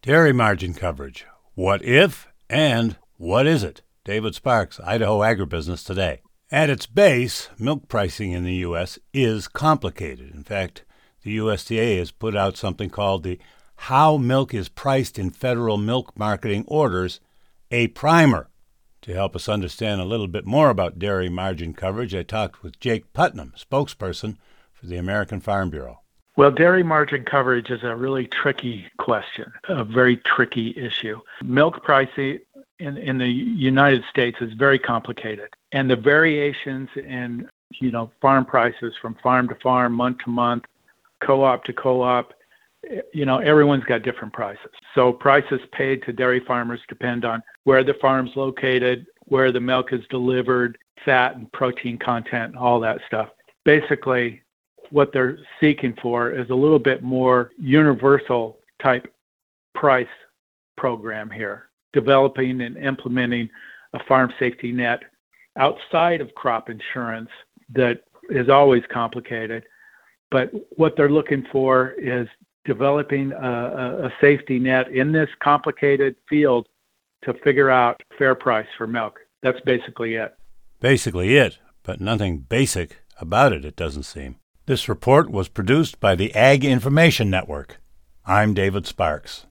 Dairy margin coverage. What if and what is it? David Sparks, Idaho Agribusiness Today. At its base, milk pricing in the U.S. is complicated. In fact, the USDA has put out something called the How Milk is Priced in Federal Milk Marketing Orders, a primer. To help us understand a little bit more about dairy margin coverage, I talked with Jake Putnam, spokesperson for the American Farm Bureau. Well, dairy margin coverage is a really tricky question, a very tricky issue. Milk pricing in the United States is very complicated, and the variations in farm prices from farm to farm, month to month, co-op to co-op, everyone's got different prices. So prices paid to dairy farmers depend on where the farm's located, where the milk is delivered, fat and protein content, all that stuff. Basically, what they're seeking for is a little bit more universal type price program here, developing and implementing a farm safety net outside of crop insurance that is always complicated. But what they're looking for is developing a safety net in this complicated field to figure out fair price for milk. That's basically it. Basically it, but nothing basic about it doesn't seem. This report was produced by the Ag Information Network. I'm David Sparks.